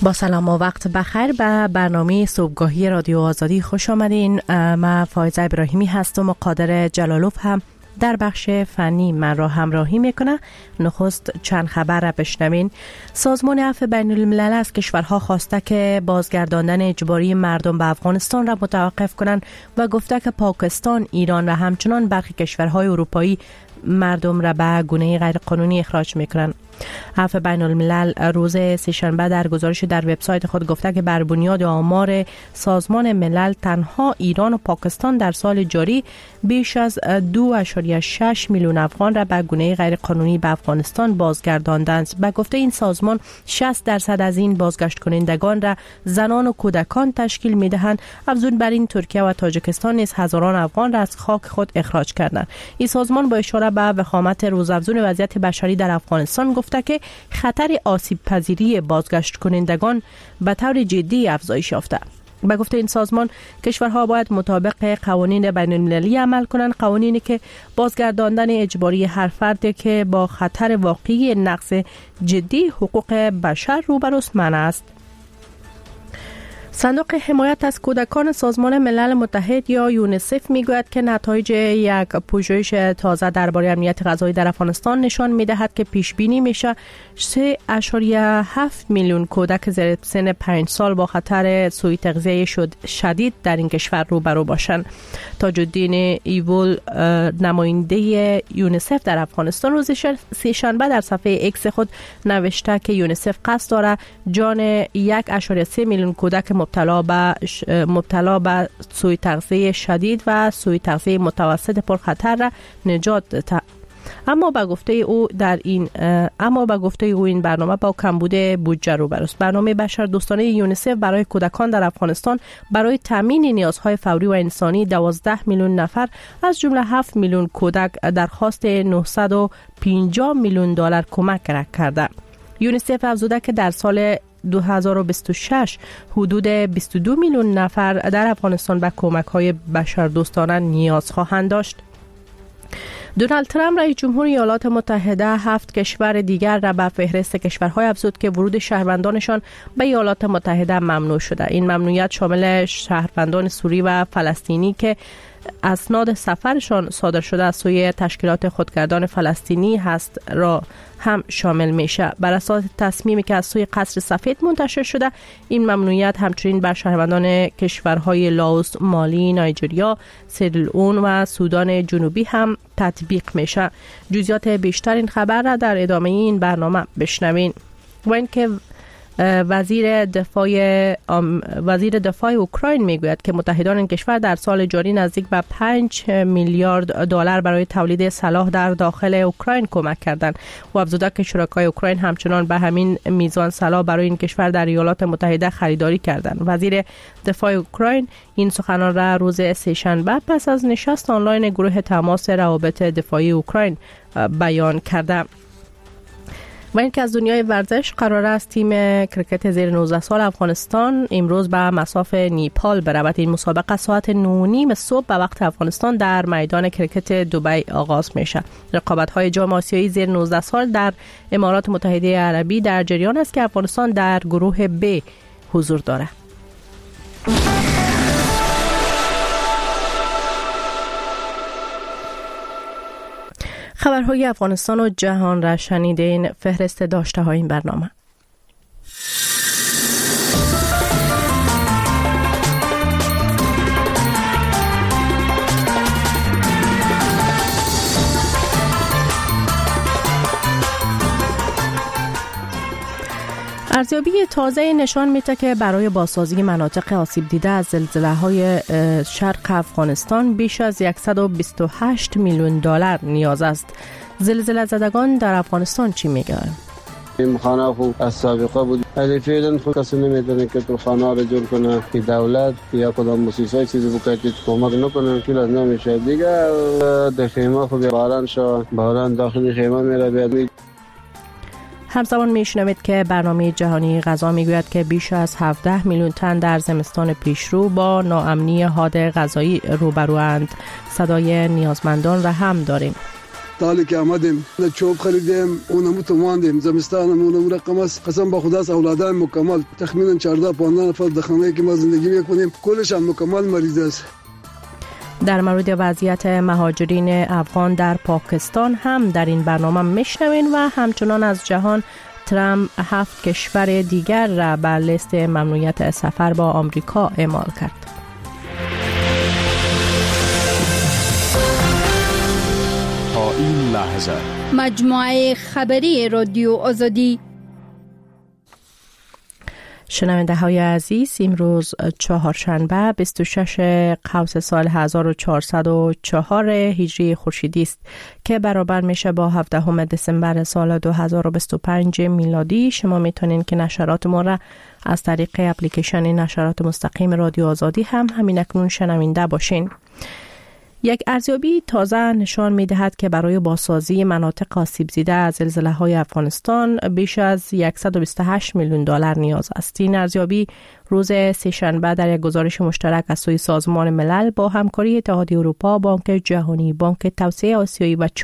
با سلام و وقت بخیر به برنامه صبحگاهی رادیو آزادی خوش آمدین. من فایزه ابراهیمی هستم و قادر جلالوف هم در بخش فنی من را همراهی میکنه. نخست چند خبر را بشنوین. سازمان عفو بین الملل از کشورها خواسته که بازگرداندن اجباری مردم به افغانستان را متوقف کنند و گفته که پاکستان، ایران و همچنان برخی کشورهای اروپایی مردم را به گونه غیر قانونی اخراج میکنند. عفو بین الملل روز سه‌شنبه در گزارش در وبسایت خود گفته که بر بنیاد آمار سازمان ملل تنها ایران و پاکستان در سال جاری بیش از 2.6 میلیون افغان را به گونه غیر قانونی به افغانستان بازگرداندند. به گفته این سازمان 60% از این بازگشت کنندگان را زنان و کودکان تشکیل میدهند. افزون بر این ترکیه و تاجیکستان نیز هزاران افغان را از خاک خود اخراج کردند. این سازمان با اشاره به وخامت روزافزون وضعیت بشری در افغانستان گفته که خطر آسیب پذیری بازگشت کنندگان به طور جدی افزایش یافته. به گفته این سازمان کشورها باید مطابق قوانین بین المللی عمل کنند، قوانینی که بازگرداندن اجباری هر فردی که با خطر واقعی نقض جدی حقوق بشر روبروست منع است. صندوق حمایت از کودکان سازمان ملل متحد یا یونیسف میگوید که نتایج یک پژوهش تازه درباره امنیت غذایی در افغانستان نشان میدهد که پیش بینی میشه 3.7 میلیون کودک زیر سن 5 سال با خطر سوء تغذیه شدید در این کشور روبرو باشند. تاج الدین ایول نماینده یونیسف در افغانستان روز سه‌شنبه در صفحه ایکس خود نوشته که یونیسف قصد دارد جان 1.3 میلیون کودک مبتلا به سوء تغذیه شدید و سوء تغذیه متوسط پرخطر را نجات دهد. اما به گفته او این برنامه با کمبود بودجه روبروست. برنامه بشردوستانه یونیسف برای کودکان در افغانستان برای تامین نیازهای فوری و انسانی 12 میلیون نفر از جمله 7 میلیون کودک درخواست 950 میلیون دلار کمک کرده. یونیسف افزوده که در سال 2026 حدود 22 میلیون نفر در افغانستان به کمک‌های بشردوستانه نیاز خواهند داشت. دونالد ترامپ رئیس جمهور ایالات متحده 7 کشور دیگر را به فهرست کشورهای افزود که ورود شهروندانشان به ایالات متحده ممنوع شده. این ممنوعیت شامل شهروندان سوری و فلسطینی که اسناد سفرشان صادر شده از سوی تشکیلات خودگردان فلسطینی هست را هم شامل میشه. بر اساس تصمیمی که از سوی قصر سفید منتشر شده، این ممنوعیت همچنین بر شهروندان کشورهای لاوس، مالی، نایجریا، سیرالئون و سودان جنوبی هم تطبیق میشه. جزئیات بیشتر این خبر را در ادامه این برنامه بشنوین. و اینکه وزیر دفاع اوکراین میگوید که متحدان این کشور در سال جاری نزدیک به 5 میلیارد دلار برای تولید سلاح در داخل اوکراین کمک کردند و افزوده که شرکای اوکراین همچنان به همین میزان سلاح برای این کشور در ایالات متحده خریداری کردند. وزیر دفاع اوکراین این سخنان را روز سه‌شنبه پس از نشست آنلاین گروه تماس روابط دفاعی اوکراین بیان کرده. و اینکه از دنیای ورزش قرار است تیم کرکت زیر 19 سال افغانستان امروز به مصاف نیپال برود. این مسابقه ساعت 9:30 صبح به وقت افغانستان در میدان کرکت دبی آغاز میشه. رقابت‌های جام آسیایی زیر 19 سال در امارات متحده عربی در جریان است که افغانستان در گروه B حضور دارد. خبرهای افغانستان و جهان را شنیدین. فهرست داشته های این برنامه. ارزیابی تازه نشان میده که برای بازسازی مناطق آسیب دیده از زلزله‌های شرق افغانستان بیش از 128 میلیون دلار نیاز است. زلزله زدگان در افغانستان چی میگن؟ این خانه خوب از سابقه بود. ولی فعلا خود کسی نمیدونه که تو خانه رو جور کنه که دولت یا کدام مؤسسه چیزی بکنه که کمک نکنه که لازم نمیشه دیگه. در خیمه خوب باران شو، باران داخل خیمه میره بیاد. همزمان میشنوید که برنامه جهانی غذا میگوید که بیش از 17 میلیون تن در زمستان پیشرو با ناامنی حاد غذایی روبروند. صدای نیازمندان را هم داریم. تالی که آمدیم چوب خریدیم، اونمو تو ماندیم، زمستانمون رقم است. قسم به خدا اولادان مکمل تخمینا 14-15 نفر در خانه‌ای که ما زندگی میکنیم کلش هم مکمل مریض است. در مورد وضعیت مهاجرین افغان در پاکستان هم در این برنامه میشنوین و همچنان از جهان ترامپ 7 کشور دیگر را بر لیست ممنوعیت سفر با آمریکا اعمال کرد. تا این لحظه مجموعه خبری رادیو آزادی. شنونده های عزیز، امروز چهارشنبه 26 قوس سال 1404 هجری خورشیدی است که برابر میشه با 17 دسامبر سال 2025 میلادی. شما میتونین که نشرات ما را از طریق اپلیکیشن نشرات مستقیم رادیو آزادی همین اکنون شنونده باشین. یک ارزیابی تازه نشان می‌دهد که برای بازسازی مناطق آسیب دیده از زلزله‌های افغانستان بیش از 128 میلیون دلار نیاز است. این ارزیابی روز سه‌شنبه در یک گزارش مشترک از سوی سازمان ملل با همکاری اتحادیه اروپا، بانک جهانی، بانک توسعه آسیایی و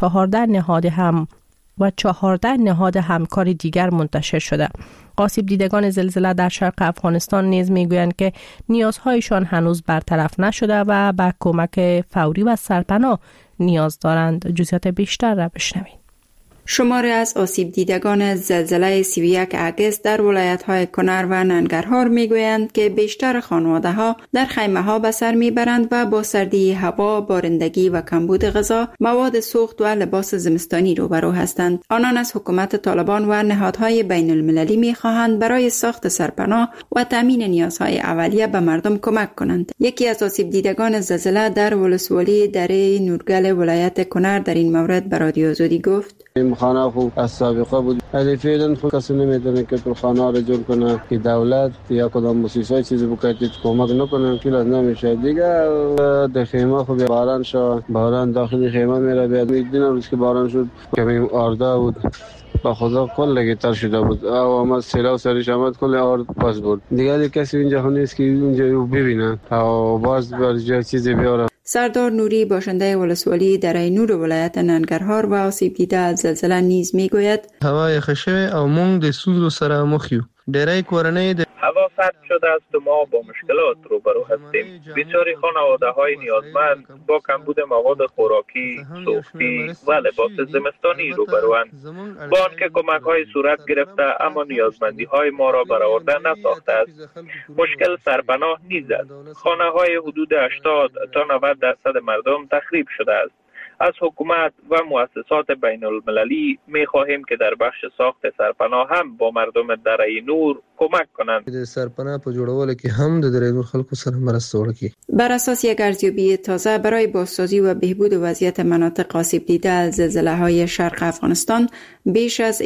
14 نهاد همکار دیگر منتشر شده. آسیب دیدگان زلزله در شرق افغانستان نیز میگویند که نیازهایشان هنوز برطرف نشده و به کمک فوری و سرپناه نیاز دارند. جزئیات بیشتر را بشنوید. شماری از آسیب دیدگان زلزله 31 اگست در ولایت‌های کنر و ننگرهار میگویند که بیشتر خانواده‌ها در خیمه‌ها به سر میبرند و با سردی هوا، بارندگی و کمبود غذا، مواد سوخت و لباس زمستانی روبرو هستند. آنان از حکومت طالبان و نهادهای بین المللی میخواهند برای ساخت سرپناه و تامین نیازهای اولیه به مردم کمک کنند. یکی از آسیب دیدگان زلزله در ولسوالی دره نورگل ولایت کنر در این مورد به رادیو آزادی گفت: این خانه خوب از سابقه بود. ولی فعلا خود کسی نمیدونه که تو خانه رو جور کنه که دولت یا کدام مؤسسه چیزی بکنه کمک نکنه. که لازم نمیشه دیگه. در خیمه خوب باران شد، باران داخل خیمه میره بیاد. میدونم روز که باران شد کمی آردا بود، با خدا کل تر شده بود. آمد سیلاب سرش آمد کل آرد پس بود. دیگه کسی اینجا نیست که اینجا ببینه و باز بر چیزی بیاره. سردار نوری باشنده ولسوالی دره نور ولایت ننگرهار و آسیب دیده از زلزله نیز میگوید: هوا یخشه او مونږ د ستونزو سره مخ یو. ډیری کورنۍ د هوا سرد شده است و ما با مشکلات روبرو هستیم. بسیاری خانواده‌های نیازمند با کمبود مواد خوراکی، سوختی و لباس زمستانی روبروند. با آنکه کمک‌های صورت گرفته اما نیازمندی‌های ما را برآورده نساخته است. مشکل سرپناه نیز است. خانه‌های حدود 80 تا 90% مردم تخریب شده است. از حکومت و مؤسسات بین المللی می خواهیم که در بخش ساخت سرپناه هم با مردم دره نور کمک کنند. د سرپناه په جوړولو کې هم د دره نور خلکو سره مرسته وکړي. بر اساس یک ارزیابی تازه برای بازسازی و بهبود وضعیت مناطق آسیب دیده از زلزله‌های شرق افغانستان بیش از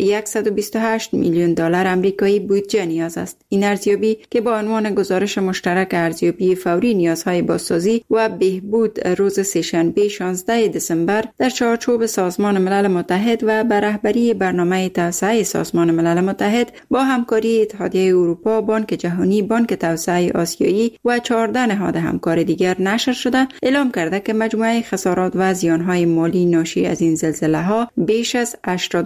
128 میلیون دلار آمریکایی بودجه نیاز است. این ارزیابی که با عنوان گزارش مشترک ارزیابی فوری نیازهای بازسازی و بهبود روز سه‌شنبه 16 دسامبر در چارچوب سازمان ملل متحد و به رهبری برنامه توسعه سازمان ملل متحد با همکاری اتحادیه اروپا، بانک جهانی، بانک توسعه آسیایی و 14 نهاد همکار دیگر نشر شده، اعلام کرده که مجموعه خسارات و زیانهای مالی ناشی از این زلزله‌ها بیش از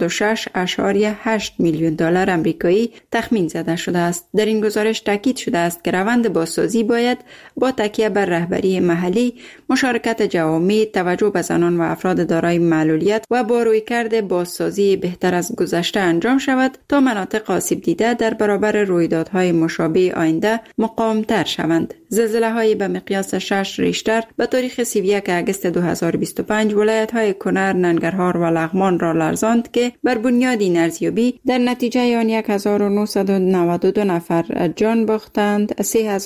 86.8 میلیون دلار آمریکایی تخمین زده شده است. در این گزارش تاکید شده است که روند بازسازی باید با تکیه بر رهبری محلی، مشارکت جوامع، توجه به زنان و افراد دارای معلولیت و با رویکرد بازسازی بهتر از گذشته انجام شود تا مناطق آسیب دیده در برابر رویدادهای مشابه آینده مقاوم‌تر شوند. زلزله‌های به مقیاس 6 ریشتر به تاریخ 31 اگست 2025 ولایت‌های کنر، ننگرهار و لغمان را لرزاند که بر بنیاد این ارزیابی در نتیجه آن 1992 نفر جان باختند،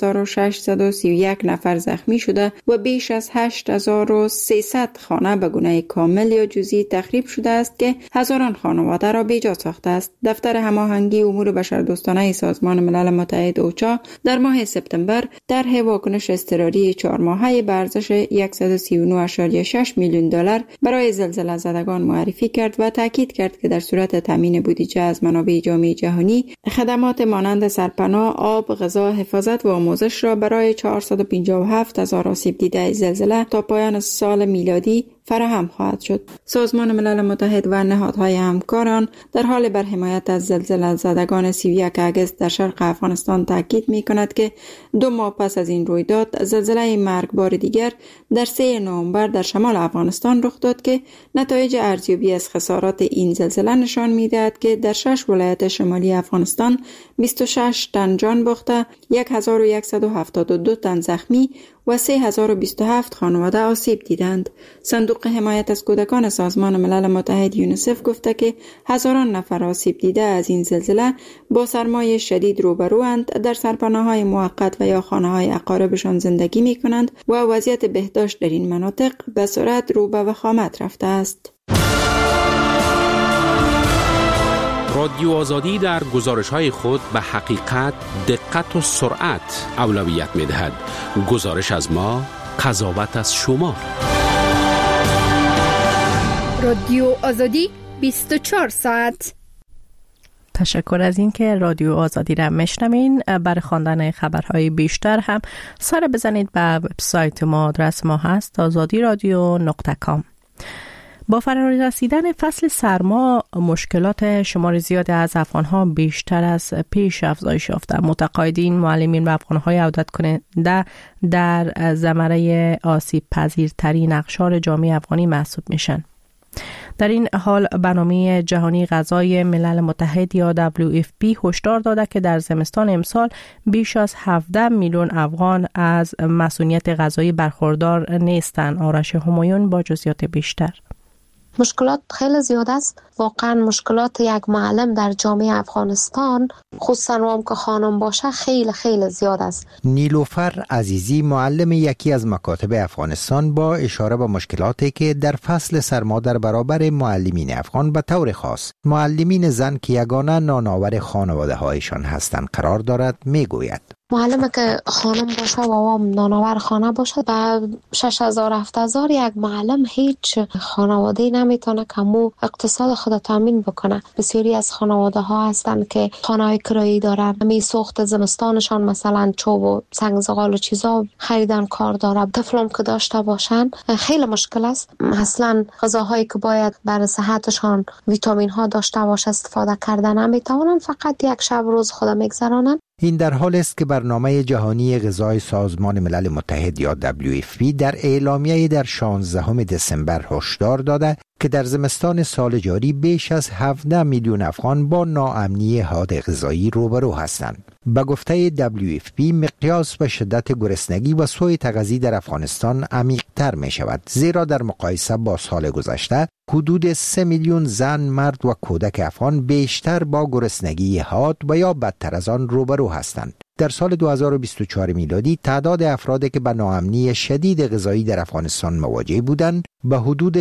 3631 نفر زخمی شده و بیش از 8300 خانه به گونه کامل یا جزئی تخریب شده است که هزاران خانواده را بیجا ساخته است. دفتر هماهنگی امور بشردوستانه سازمان ملل متحد اوچا در ماه سپتامبر طرح واکنش اضطراری 4 ماهه به ارزش 139.6 میلیون دلار برای زلزله زدگان معرفی کرد و تاکید کرد که در صورت تامین بودجه از منابع جامعه جهانی، خدمات مانند سرپناه، آب، غذا، حفاظت و آموزش را برای 457,000 آسیب دیده زلزله تا پایان سال میلادی فراهم خواهد شد. سازمان ملل متحد و نهادهای همکاران در حال بر حمایت از زلزله زدگان 31 اگست در شرق افغانستان تاکید می‌کند که 2 ماه پس از این رویداد زلزله مرگبار دیگر در 3 نوامبر در شمال افغانستان رخ داد که نتایج ارزیابی از خسارات این زلزله نشان می‌دهد که در 6 ولایت شمالی افغانستان 26 تن جان باخته، 1172 تن زخمی و 3027 خانواده آسیب دیدند. صندوق حمایت از کودکان سازمان ملل متحد یونیسف گفته که هزاران نفر آسیب دیده از این زلزله با سرمای شدید روبروند، در سرپناه‌های موقت و یا خانه‌های اقاربشان زندگی می‌کنند و وضعیت بهداشت در این مناطق به سرعت رو به وخامت رفته است. رادیو آزادی در گزارش‌های خود به حقیقت، دقت و سرعت اولویت می‌دهد. گزارش از ما، قضاوت از شما. رادیو آزادی 24 ساعت. تشکر از اینکه رادیو آزادی را میشنوین. برای خواندن خبرهای بیشتر هم سر بزنید به وبسایت ما. آدرس ما هست azadiradio.com. با فراری رسیدن فصل سرما، مشکلات شمار زیاد از افغانها بیشتر از پیش افزایش یافته. متقاعدین، معلمین و افغانهای عودت کننده در زمره آسیب پذیرترین اقشار جامعه افغانی محسوب میشن. در این حال برنامه جهانی غذای ملل متحد یا WFP هشدار داده که در زمستان امسال بیش از 17 میلیون افغان از مسئولیت غذایی برخوردار نیستند. آرش همایون با جزئیات بیشتر. مشکلات خیلی زیاد است. واقعا مشکلات یک معلم در جامعه افغانستان، خصوصا هم که خانم باشه، خیلی خیلی زیاد است. نیلوفر عزیزی، معلم یکی از مکاتب افغانستان، با اشاره به مشکلاتی که در فصل سرما در برابر معلمین افغان به طور خاص معلمین زن که یگانه نانآور خانواده هایشان هستند قرار دارد میگوید. معلم که خانم باشه و هم نانآور خانه باشه، با 6000-7000 یک معلم هیچ خانواده‌ای نمیتونه که مو اقتصاد خود تامین بکنه. بسیاری از خانواده ها هستن که خانه‌های کرایی دارن، می سوخت زمستانشان مثلا چوب و سنگ زغال و چیزا خریدن کار داره. طفلم که داشته باشن خیلی مشکل است. اصلا غذاهایی که باید برای صحتشان ویتامین ها داشته باشه استفاده کردن نمیتونن، فقط یک شب روز خود میگذرانن. این در حال است که برنامه جهانی غذای سازمان ملل متحد یا WFP در اعلامیه در 16 دسامبر هشدار داده که در زمستان سال جاری بیش از 17 میلیون افغان با ناامنی حاد غذایی روبرو هستند. به گفته WFP مقیاس و شدت گرسنگی و سوء تغذیه در افغانستان عمیق‌تر می شود، زیرا در مقایسه با سال گذشته حدود 3 میلیون زن، مرد و کودک افغان بیشتر با گرسنگی حاد و یا بدتر از آن روبرو هستند. در سال 2024 میلادی تعداد افرادی که به ناامنی شدید غذایی در افغانستان مواجه بودند به حدود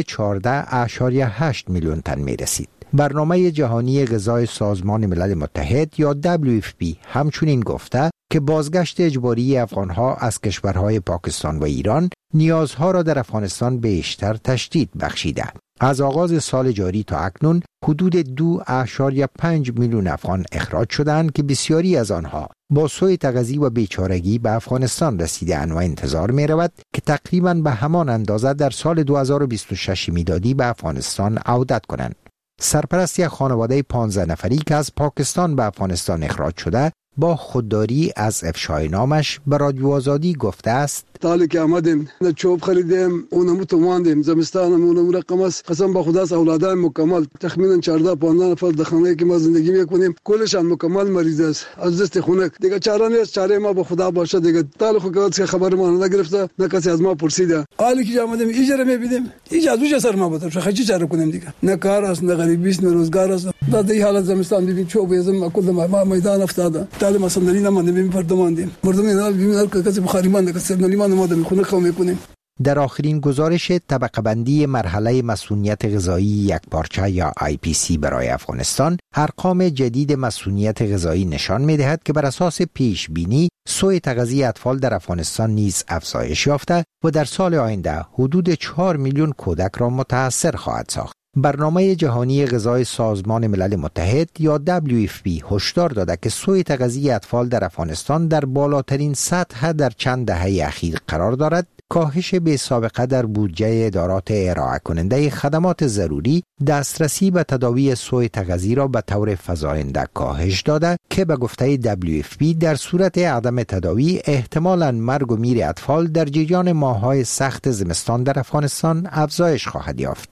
14.8 میلیون تن می رسید. برنامه جهانی غذای سازمان ملل متحد یا WFP همچنین گفته که بازگشت اجباری افغانها از کشورهای پاکستان و ایران نیازها را در افغانستان بیشتر تشدید بخشیده. از آغاز سال جاری تا اکنون حدود 2.5 میلیون افغان اخراج شدند که بسیاری از آنها با سوء تغذیه و بیچارگی به افغانستان رسیدند و انتظار می رود که تقریباً به همان اندازه در سال 2026 میلادی به افغانستان عودت کنند. سرپرست یک خانواده 15 نفری که از پاکستان به افغانستان اخراج شده با خودداری از افشای نامش به رادیو آزادی گفته است: تالی که آمدیم چوب خریدیم، اونمو تو ماندیم، زمستانم اونمو رقم است. قسم با خدا از اولادای مکمل تخمینا 14-15 نفر در خانه که ما زندگی میکنیم کلشان مکمل مریض است، از دست خونه دیگه چاره نیست. چاره ما با خدا باشه دیگه. تالی خود خبر ما نگرفته، نه کسی از ما پرسیده. حالی که آمدیم اجاره میبینیم، اجازه سر ما بود، چه چاره کنیم دیگه؟ نه کار است، نه غریبی است، نه روزگار است. در این حالت زمستان ببین چوب یزم کل ما میدان افتاده. تالی ما صندلی نماندیم، پردماندیم. مردم اینا ببین هر کسی بخاری مانده، کسی نلیمان ما میخونه خو میکنیم. در آخرین گزارش طبقه بندی مرحله مسئولیت غذایی یک پارچه یا IPC برای افغانستان، ارقام جدید مسئولیت غذایی نشان می‌دهد که بر اساس پیش بینی سوء تغذیه اطفال در افغانستان نیز افزایش یافته و در سال آینده حدود 4 میلیون کودک را متاثر خواهد ساخت. برنامه جهانی غذای سازمان ملل متحد یا WFP هشدار داده که سوء تغذیه اطفال در افغانستان در بالاترین سطح در چند دهه اخیر قرار دارد کاهش بی‌سابقه در بودجه ادارات ارائه کننده خدمات ضروری دسترسی به تداوی سوء تغذیه را به طور فزاینده کاهش داده که به گفته WFP در صورت عدم تداوی احتمالاً مرگ و میر اطفال در جریان ماه‌های سخت زمستان در افغانستان افزایش خواهد یافت.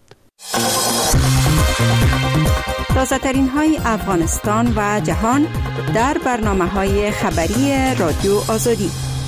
تازه ترین های افغانستان و جهان در برنامه‌های خبری رادیو آزادی.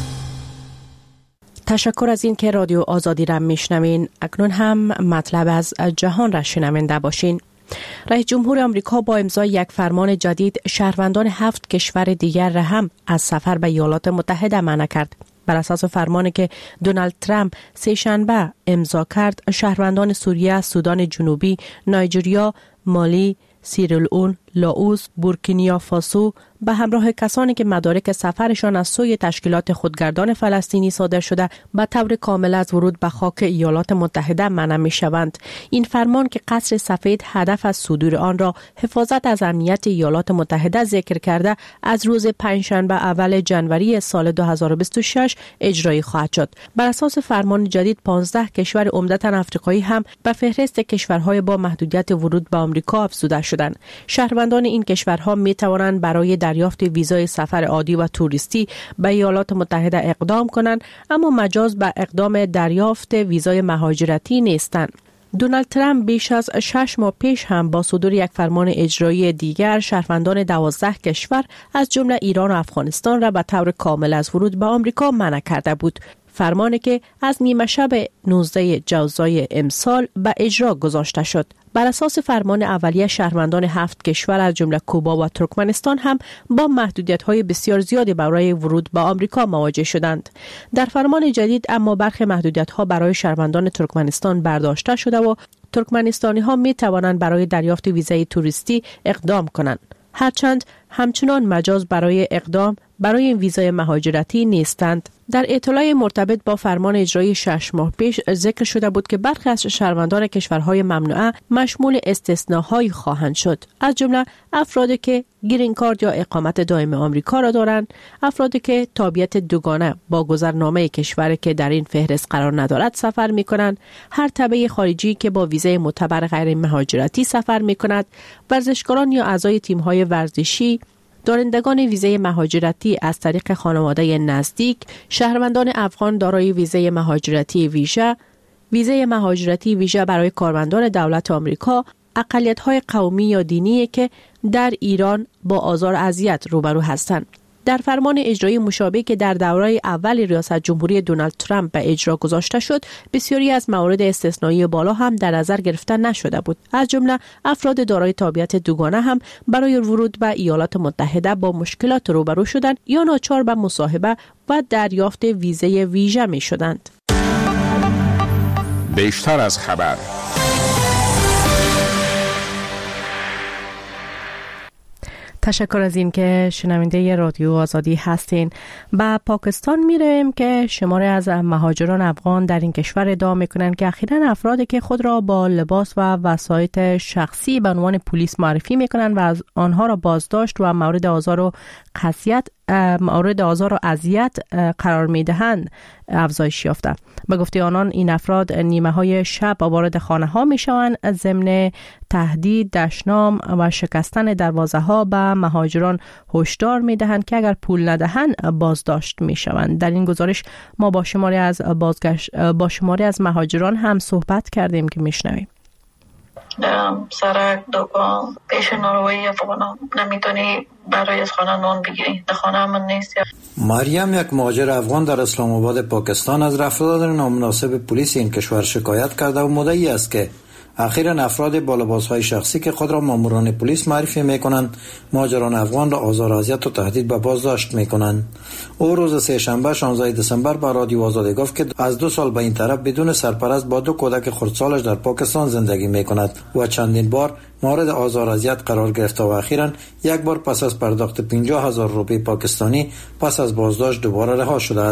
تشکر از این که رادیو آزادی را میشنوین. اکنون هم مطلب از جهان را شنونده باشین. رئیس جمهور آمریکا با امضای یک فرمان جدید شهروندان 7 کشور دیگر را هم از سفر به ایالات متحده منع کرد. بر اساس فرمانی که دونالد ترامپ سه‌شنبه امضا کرد، شهروندان سوریه، سودان جنوبی، نایجریا، مالی، سیرالئون، لاوس، بورکینافاسو به همراه کسانی که مدارک سفرشان از سوی تشکیلات خودگردان فلسطینی صادر شده به طور کامل از ورود به خاک ایالات متحده منع می‌شوند. این فرمان که قصر سفید هدف از صدور آن را حفاظت از امنیت ایالات متحده ذکر کرده، از روز پنجشنبه اول ژانویه سال 2026 اجرایی خواهد شد. بر اساس فرمان جدید 15 کشور عمدتاً افریقایی هم به فهرست کشورهای با محدودیت ورود به آمریکا افزوده شدند. شهروندان این کشورها می توانند برای دریافت ویزای سفر عادی و توریستی به ایالات متحده اقدام کنند، اما مجاز به اقدام دریافت ویزای مهاجرتی نیستند. دونالد ترامپ بیش از 6 ماه پیش هم با صدور یک فرمان اجرایی دیگر شهروندان 12 کشور از جمله ایران و افغانستان را به طور کامل از ورود به آمریکا منع کرده بود. فرمانی که از نیمه شب 19 جوزای امسال به اجرا گذاشته شد. بر اساس فرمان اولیه شهروندان 7 کشور از جمله کوبا و ترکمنستان هم با محدودیت‌های بسیار زیادی برای ورود به آمریکا مواجه شدند. در فرمان جدید اما برخی محدودیت‌ها برای شهروندان ترکمنستان برداشته شده و ترکمنستانی‌ها می‌توانند برای دریافت ویزای توریستی اقدام کنند. هرچند همچنان مجاز برای اقدام برای این ویزای مهاجرتی نیستند. در اطلاع مرتبط با فرمان اجرایی 6 ماه پیش ذکر شده بود که برخی از شهروندان کشورهای ممنوعه مشمول استثناءهایی خواهند شد، از جمله افرادی که گرین کارت یا اقامت دائم آمریکا را دارند، افرادی که تابعیت دوگانه با گذرنامه کشوری که در این فهرست قرار ندارد سفر می‌کنند، هر تبع خارجی که با ویزای معتبر غیر مهاجرتی سفر می‌کند، ورزشکاران یا اعضای تیم‌های ورزشی، دارندگان ویزای مهاجرتی از طریق خانواده نزدیک، شهروندان افغان دارای ویزای مهاجرتی ویژه، ویزای مهاجرتی ویژه برای کارمندان دولت آمریکا، اقلیت‌های قومی یا دینی که در ایران با آزار و اذیت روبرو هستند. در فرمان اجرایی مشابه که در دوره اول ریاست جمهوری دونالد ترامپ به اجرا گذاشته شد، بسیاری از موارد استثنایی بالا هم در نظر گرفته نشده بود. از جمله افراد دارای تابعیت دوگانه هم برای ورود به ایالات متحده با مشکلات روبرو شدند یا ناچار به مصاحبه و دریافت ویزای ویژه می شدند. بیشتر از خبر. تشکر از این که شنونده رادیو آزادی هستین. به پاکستان میرویم که شماری از مهاجران افغان در این کشور ادعا میکنند که اخیراً افرادی که خود را با لباس و وسایط شخصی به عنوان پلیس معرفی میکنند و از آنها را بازداشت و مورد آزار و اذیت قرار میدهند افزایش یافته. به گفته آنان این افراد نیمه های شب وارد خانه ها می شوند، ضمن تهدید، دشنام و شکستن دروازه ها به مهاجران هشدار می دهند که اگر پول ندهند بازداشت می شوند. در این گزارش ما با شماری از مهاجران هم صحبت کردیم که می شنویم. سرک، دکان، پیش ناروایی افغانان نمیتونی برای از خانه نان بگیری، در خانه من نیست. مریم، یک مهاجر افغان در اسلام آباد پاکستان، از رفتار نامناسب پلیس این کشور شکایت کرده و مدعی است که اخیراً افراد با لباس‌های شخصی که خود را ماموران پلیس معرفی می‌کنند مهاجران افغان را آزار و اذیت و تهدید به بازداشت می‌کنند. او روز سه‌شنبه 16 دسامبر با رادیو آزادی گفت که از 2 سال به این طرف بدون سرپرست با 2 کودک خردسالش در پاکستان زندگی می‌کند و چندین بار مورد آزار و اذیت قرار گرفته و اخیراً یک بار پس از پرداخت 50,000 روپیه پاکستانی پس از بازداشت دوباره رها شده است.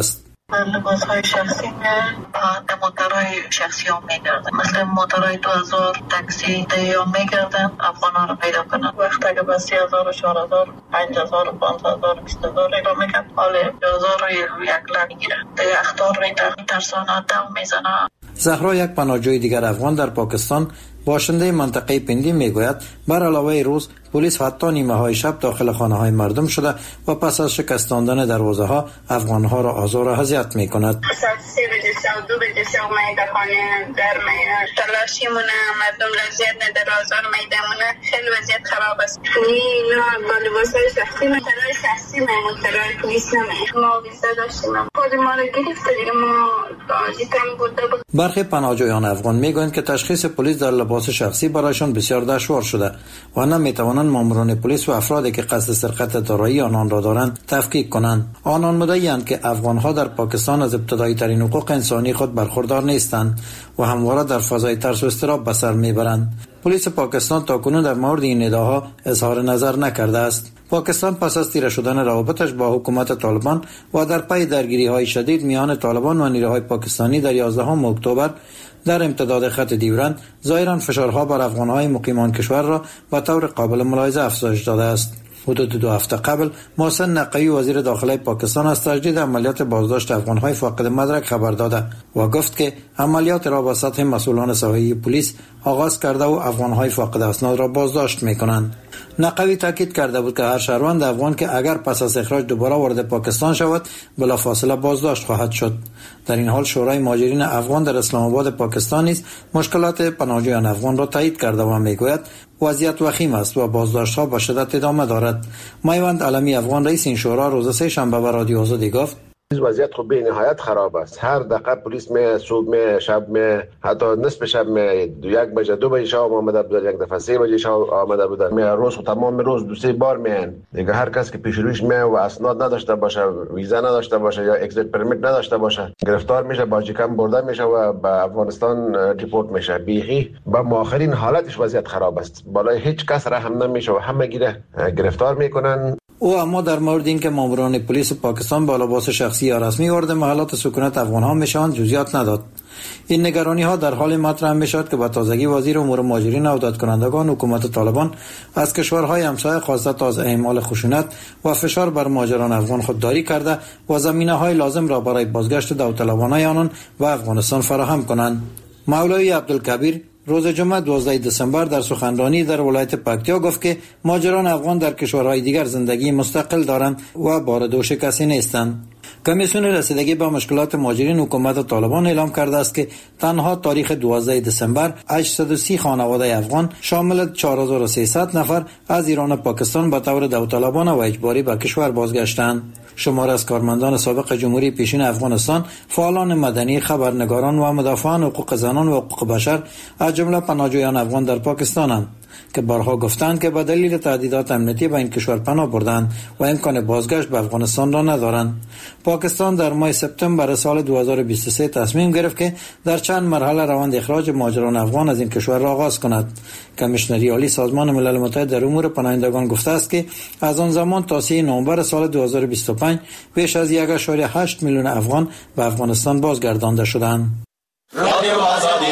لباس‌های شخصی میارن و موترهای شخصی هم میگردن، مثل موترهای 2000 تاکسی یا میگردن افغان ها رو پیدا کنن. وقت اگه با 30,000 4,000 5,000 5,000 20,000 اینا میگن، حال 1000 رو 1 لک میگیرن دیگه. اختار میترسانه، دم میزنه. زهرا، یک پناهجوی دیگر افغان در پاکستان، باشنده منطقه پندی میگوید بر علاوه روز پلیس حتی نیمه های شب داخل خانه های مردم شده و پس از شکستاندن دروازه ها افغان ها را آزار و اذیت می کند. ساعت 3 بجه شب 2 بجه شب میده خانه گرمه تلاشی مونه، مردم لذیت نداره، آزار میده مونه، خیلی وضعیت خراب است. نه با لباس های شخصی مترای شخصی مترای پلیس نمی ما ویزا داشتیم، خود ما رو گرفت دیگه، ما دیدم بوده. برخی پناهجویان افغان میگویند که تشخیص پلیس در لباس شخصی برایشان بسیار دشوار شده و نمیتوانند ماموران پلیس و افرادی که قصد سرقت دارایی آنان را دارند تفکیک کنند. آنان مدعی‌اند که افغان‌ها در پاکستان از ابتدایی ترین حقوق انسانی خود برخوردار نیستند و همواره در فضای ترس و اضطراب به سر میبرند. پلیس پاکستان تاکنون در مورد این ادعاها اظهار نظر نکرده است. پاکستان پس از تیره شدن روابطش با حکومت طالبان و در پی درگیری‌های شدید میان طالبان و نیروهای پاکستانی در 11 اکتبر در امتداد خط دیورند ظاهراً فشارها بر افغان‌های مقیمان کشور را به طور قابل ملاحظه افزایش داده است. حدود 2 هفته قبل محسن نقوی وزیر داخلی پاکستان از تجدید عملیات بازداشت افغان‌های فاقد مدرک خبر داده و گفت که عملیات را با سطح مسئولان ساحلی پلیس آغاز کرده و افغان‌های فاقد اسناد را بازداشت می‌کنند. نقوی تاکید کرده بود که هر شهروند افغان که اگر پس از اخراج دوباره وارد پاکستان شود بلافاصله بازداشت خواهد شد. در این حال شورای مهاجرین افغان در اسلام آباد پاکستان نیز مشکلات پناهجویان افغان را تایید کرده و میگوید وضعیت وخیم است و بازداشت‌ها با شدت ادامه دارد. میوند علمی افغان رئیس این شورا روز سه شنبه به رادیو آزادی گفت وضعیت خب به نهایت خراب است. هر دقیقه پلیس می صبح می شب می حتی نصف شب می 1 بجه 2 بجه شب آمده بود، یک دفعه 3 بجه شب آمده بود. می روز تمام روز 2-3 بار میان دیگه. هر کس که پیش رویش می و اسناد نداشته باشه، ویزا نداشته باشه یا اگزیت پرمیت نداشته باشه گرفتار میشه، با جکم برده میشه و به افغانستان ریپورت میشه. بیخی با آخرین حالتش وضعیت خراب است. بالای هیچ کس رحم نمیشه و همه گیره گرفتار میکنن. او اما در مورد اینکه ماموران پلیس پاکستان با لباس شخصی یا رسمی وارد محلات سکونت افغان‌ها میشوند جزئیات نداد. این نگرانی‌ها در حال مطرح میشد که با تازگی وزیر امور مهاجرین و عودت‌کنندگان حکومت طالبان از کشورهای همسایه خواسته تا از اعمال خشونت و فشار بر مهاجران افغان خودداری کرده و زمینه‌های لازم را برای بازگشت داوطلبانه آنان و افغانستان فراهم کنند. مولوی عبدالکبیر روز جمعه 12 دسامبر در سخنرانی در ولایت پکتیا گفت که مهاجران افغان در کشورهای دیگر زندگی مستقل دارند و بار دوش کسی نیستند. کمیسیون رسیدگی به مشکلات مهاجرین حکومت طالبان اعلام کرده است که تنها تاریخ 12 دسامبر 830 خانواده افغان شامل 4300 نفر از ایران و پاکستان به طور داوطلبانه و اجباری به کشور بازگشتند. شمار از کارمندان سابق جمهوری پیشین افغانستان، فعالان مدنی، خبرنگاران و مدافعان حقوق زنان و حقوق بشر از جمله پناهجویان افغان در پاکستانند که بارها گفتند که به دلیل تهدیدات امنیتی به این کشور پناه بردند و امکان بازگشت به افغانستان را ندارند. پاکستان در ماه سپتامبر سال 2023 تصمیم گرفت که در چند مرحله روند اخراج مهاجران افغان از این کشور را آغاز کند. کمیشنری عالی سازمان ملل متحد در امور پناهندگان گفته است که از آن زمان تا 3 نوامبر سال 2025 بیش از 1.8 میلیون افغان به افغانستان بازگردانده شدند. رادیو آزادی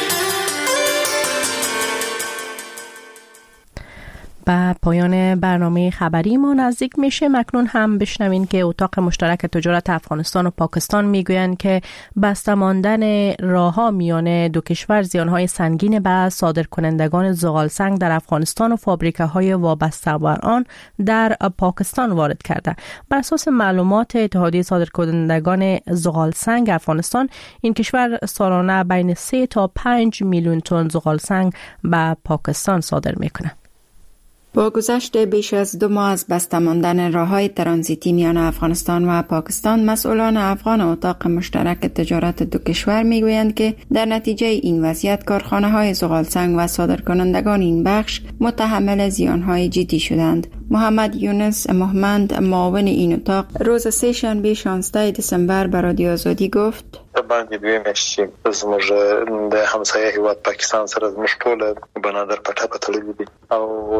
به پایان برنامه خبری ما نزدیک میشه. مکنون هم بشنوین که اتاق مشترک تجارت افغانستان و پاکستان میگویند که بسته ماندن راهها میان دو کشور زیانهای سنگین به صادرکنندگان زغال سنگ در افغانستان و فابریکه‌های وابسته بر آن در پاکستان وارد کرده. بر اساس معلومات اتحادیه صادرکنندگان زغال سنگ افغانستان، این کشور سالانه بین 3 تا 5 میلیون تن زغال سنگ به پاکستان صادر میکنه. با گذشت بیش از 2 ماه از بسته ماندن راه‌های ترانزیتی میان افغانستان و پاکستان، مسئولان افغان اتاق مشترک تجارت دو کشور میگویند که در نتیجه این وضعیت کارخانه‌های زغالسنگ و صادرکنندگان این بخش متحمل زیان‌های جدی شدند. محمد یونس محمد، معاون این اتاق، روز سه شنبه 16 دسامبر به رادیو آزادی گفت: باندې دوی مشي زموږ د همسایه هیواد پاکستان سره زموږ ټول بنادر پټه پټلې دي او غیر لاغ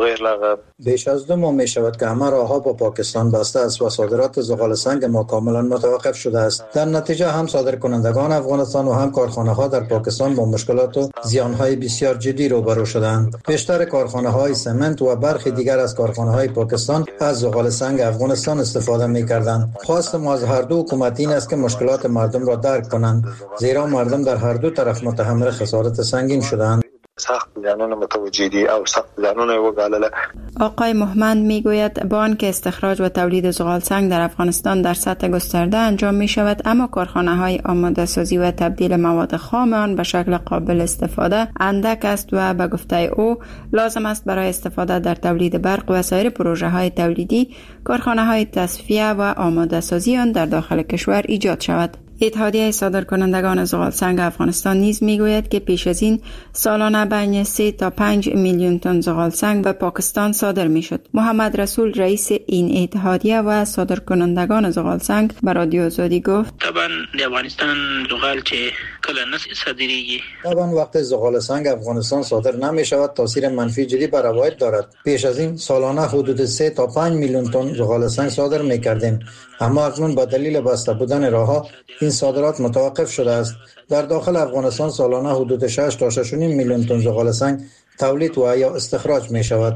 بیش از 2 ماه می شود که همه راهها با پاکستان بسته است و صادرات زغال سنگ ما کاملا متوقف شده است. در نتیجه هم صادرکنندگان افغانستان و هم کارخانه‌ها در پاکستان با مشکلات و زیان‌های بسیار جدی روبرو شدند. بیشتر کارخانه‌های سمنت و برخی دیگر از کارخانه‌های پاکستان از زغال سنگ افغانستان استفاده می‌کردند. خواست ما از هر دو حکومت این است که مشکلات مردم را درک کنند، زیرا مردم در هر دو طرف متحمل خسارت سنگین شدند. سخت زیانونه متوجه دي او سخت زیانونه وګالله. آقای محمد میگوید با آنکه استخراج و تولید زغال سنگ در افغانستان در سطح گسترده انجام می شود، اما کارخانه‌های آماده سازی و تبدیل مواد خام آن به شکل قابل استفاده اندک است و به گفته او لازم است برای استفاده در تولید برق و سایر پروژه‌های تولیدی کارخانه‌های تصفیه و آماده سازی آن در داخل کشور ایجاد شود. اتحادیه صادرکنندگان زغال سنگ افغانستان نیز میگوید که پیش از این سالانه بین 3 تا 5 میلیون تن زغال سنگ به پاکستان صادر میشد. محمد رسول رئیس این اتحادیه و صادرکنندگان زغال سنگ به رادیو آزادی گفت: طبعا د افغانستان زغال چې کله نه صادریږي، طبعا وقت زغال سنگ افغانستان صادر نمی شود تاثیر منفی جدی بر روابط دارد. پیش از این سالانه حدود 3 تا 5 میلیون تن زغال سنگ صادر میکردیم، اما اکنون با دلیل بسته بودن راهها این صادرات متوقف شده است. در داخل افغانستان سالانه حدود 6 تا 6.5 میلیون تن زغال سنگ تولید و یا استخراج می شود.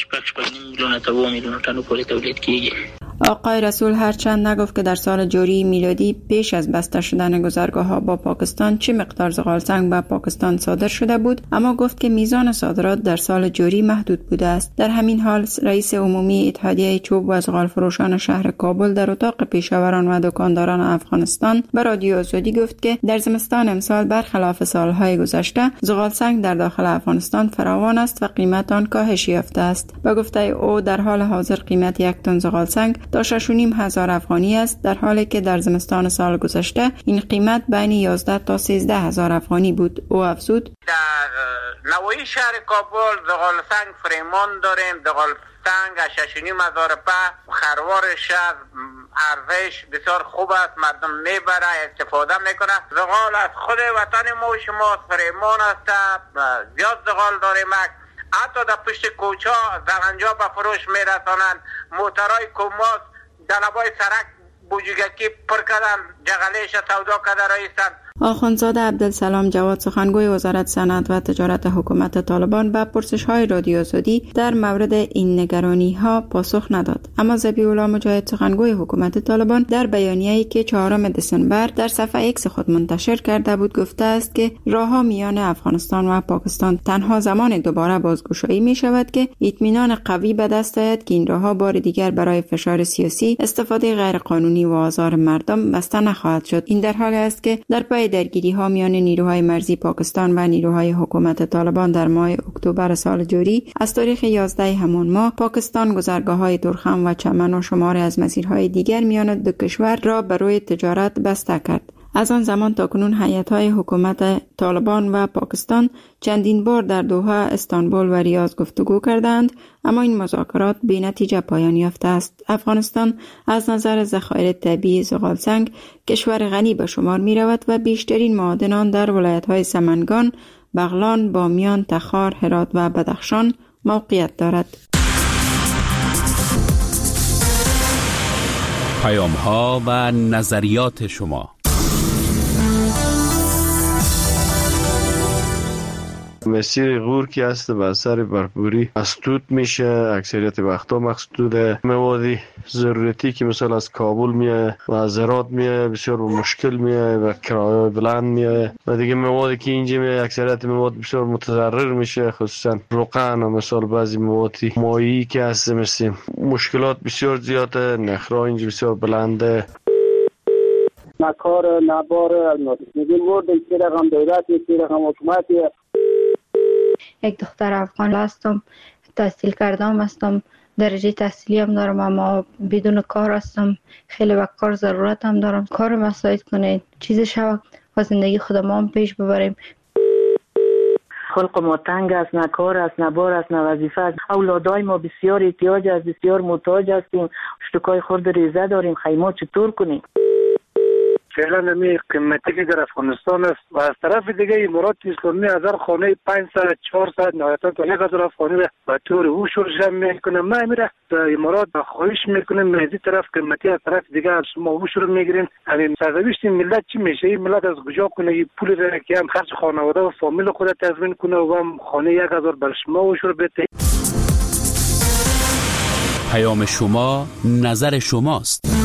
آقای رسول هرچند نگفت که در سال جاری میلادی پیش از بسته شدن گذرگاه‌ها با پاکستان چه مقدار زغال سنگ به پاکستان صادر شده بود، اما گفت که میزان صادرات در سال جاری محدود بوده است. در همین حال رئیس عمومی اتحادیه چوب و زغال فروشان شهر کابل در اتاق پیشاوران و دکانداران افغانستان به رادیو آزادی گفت که در زمستان امسال برخلاف سالهای گذشته زغال سنگ در داخل افغانستان فراوان است و قیمت آن کاهش یافته است. به گفته او در حال حاضر قیمت یک تن زغال سنگ تا 6,500 افغانی است، در حالی که در زمستان سال گذشته این قیمت بین 11 تا 13,000 افغانی بود. او افزود: در نواحی شهر کابل زغال سنگ فریمان داریم. زغال سنگ 6,500 خروار شهر ارزش بسیار خوب است، مردم میبره استفاده میکنه. زغال از خود وطن ما و شما فریمان است، زیاد زغال داریم. حتی در پشت کوچه زغنجا به فروش میرسانند. موترهای کماس در لبای سرک بوجگکی پر کردن، جغلیش سودا کرده رایستن. آخوندزاده عبدالسلام جواد سخنگوی وزارت صنعت و تجارت حکومت طالبان به پرسش‌های رادیو آزادی در مورد این نگرانی‌ها پاسخ نداد، اما ذبیح الله مجاهد سخنگوی حکومت طالبان در بیانیه‌ای که 4 دسامبر در صفحه ایکس خود منتشر کرده بود گفته است که راه‌ها میان افغانستان و پاکستان تنها زمان دوباره بازگشایی می‌شود که اطمینان قوی به دست آید که این راه‌ها بار دیگر برای فشار سیاسی، استفاده غیرقانونی و آزار مردم بسته نخواهد شد. این در حالی است که در پی درگیری‌ها میان نیروهای مرزی پاکستان و نیروهای حکومت طالبان در ماه اکتبر سال جاری از تاریخ 11 همان ماه پاکستان گذرگاه‌های تورخم و چمن و شماری از مسیرهای دیگر میان دو کشور را برای تجارت بسته کرد. از آن زمان تا کنون هیئت‌های حکومت طالبان و پاکستان چندین بار در دوحه، استانبول و ریاض گفتگو کردند، اما این مذاکرات بی نتیجه پایان یافته است. افغانستان از نظر ذخایر طبیعی زغال سنگ کشور غنی به شمار می رود و بیشترین معادن آن در ولایت‌های سمنگان، بغلان، بامیان، تخار، هرات و بدخشان موقعیت دارد. پیام‌ها و نظریات شما. مسیر غور که هست به اثر برفوری مسدود میشه، اکثریت وقتا مسدود. موادی ضرورتی که مثلا از کابل میاد و از هرات میاد بسیار مشکل میاد و کرایه بلند میاد و دیگه موادی که اینجا میاد اکثریت مواد بسیار متضرر میشه، خصوصا روغن و مثلا بعضی موادی مایی که هست مثل مشکلات بسیار زیاده. نخرا اینجا بسیار بلنده. نکار نبار میگیم مورد که رقم دولتی که رقم حکومتی. یک دختر افغان هستم، تحصیل کردم هستم، درجه تحصیلی هم دارم، اما بدون کار هستم. خیلی وقت کار ضرورت هم دارم. کار مساعد کنید، چیز شود و زندگی خودم هم پیش ببریم. خلق ما تنگ است، نه کار است، نه بار است، نه وظیفه است. اولادای ما بسیار احتیاج است، بسیار محتاج هستیم. اشتکای خورد ریزه داریم، خیمه چطور کنیم؟ فعلا می قیمتی که در افغانستان است و از طرف دیگه امارات اسلامی هزار خانه 500 400 نهایتا تا 1000 خانه را به طور هوشور جمع میکنه. ما میره در امارات خواهش میکنیم از این طرف قیمتی از طرف دیگه از شما هوشور میگیرین. همین سرنوشت ملت چی میشه؟ این ملت از کجا کنه این پول را که هم خرج خانواده و فامیل خود تضمین کنه و هم خانه 1000 بر شما هوشور بده. پیام شما نظر شماست.